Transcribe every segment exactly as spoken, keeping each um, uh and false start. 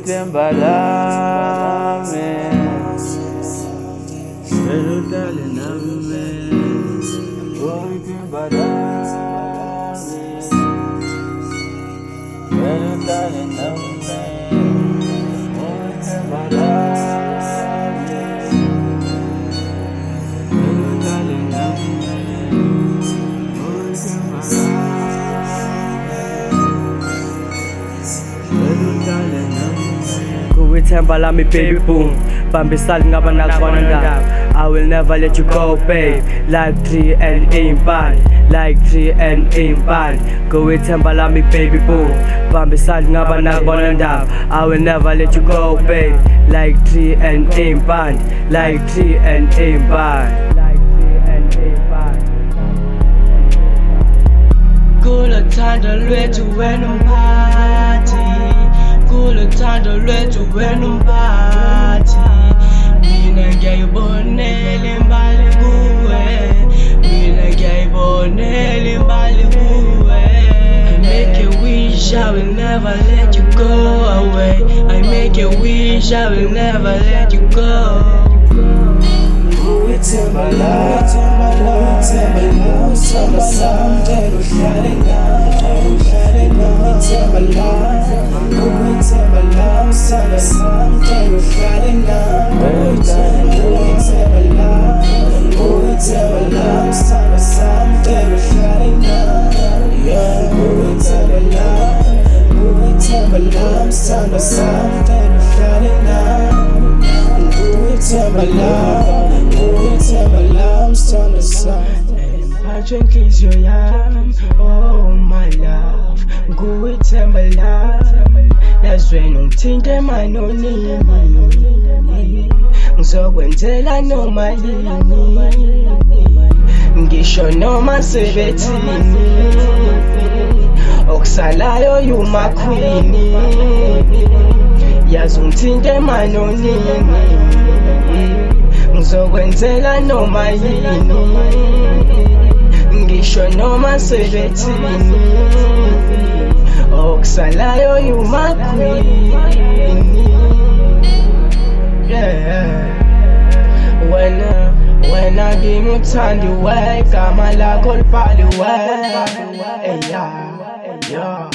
ithemba lami seludale nami ithemba lami seludale nami ithemba lami seludale nami Kuithemba lami baby boom Bambisali ngaba nakubona ndaba I will never let you go babe Like three and in band Like three and in band Kuithemba lami baby boom Bambisali ngaba nakubona ndaba I will never let you go babe Like three and in band Like three and in band Like three and in band Kuluthando lwethu wena umphathi Kuluthando lwethu wena umphathi Mina ngiyayibonela imbali kuwe Mina ngiyayibonela imbali kuwe I make a wish I will never let you go away I make a wish I will never let you go Kuithemba lami Kuithemba lami Samba someday uhlale nami Kuithemba lami Kuithemba lami Samba someday uhlale nami Kuithemba lami Kuithemba lami Samba someday uhlale nami Kuithemba lami Kuithemba lami Samba someday uhlale nami Kuithemba lami Kuithemba lami Samba someday Mphathwe inhliziyo yami oh my love Kuithemba lami yazwena ungithinte emanonini Ngizokwenzela noma yini Ngisho noma sebethini Okusalayo yuma queen Yazi ungithinte emanonini Ngizokwenzela noma yini Ngisho noma sebethini Okusalayo yuma queen Yeah Wena Wena ngimuthandi we Igama lakho libhaliwe Yeah Yeah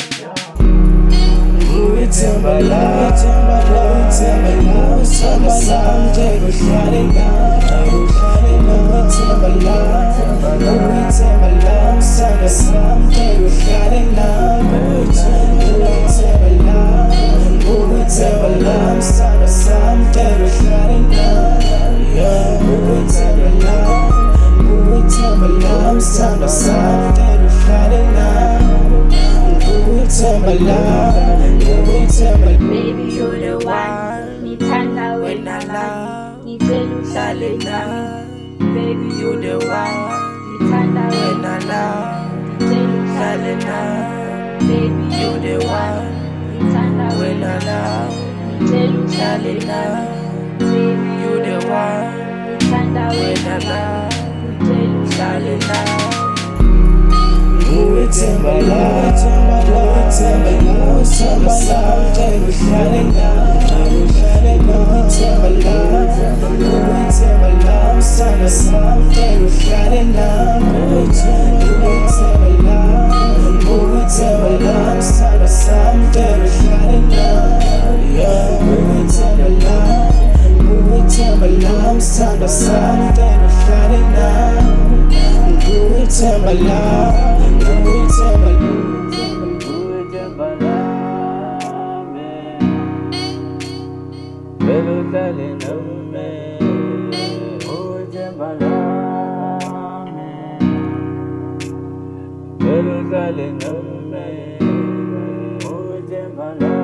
Kuithemba lami Kuithemba lami Samba someday uhlale nami Kuithemba lami Kuithemba lami Samba someday uhlale nami Kuithemba lami Kuithemba lami Samba someday uhlale nami Kuithemba lami Kuithemba lami Samba someday uhlale nami Kuithemba lami Baby, you're the one. Nithanda wena la. Ngicela uhlale nami. Baby, you're the one. Nithanda wena la. Ngicela uhlale nami. Baby, you're the one. Nithanda wena la. Ngicela uhlale nami. Baby, you're the one. Nithanda wena la. Ngicela uhlale nami. Kuithemba lami Kuithemba lami Samba someday uhlale nami Kuithemba lami Kuithemba lami Samba someday uhlale nami Kuithemba lami Kuithemba lami Samba someday uhlale nami Kuithemba lami Kuithemba lami Samba someday uhlale nami Kuithemba lami Kuithemba lami seludale nami Kuithemba lami seludale nami Kuithemba lami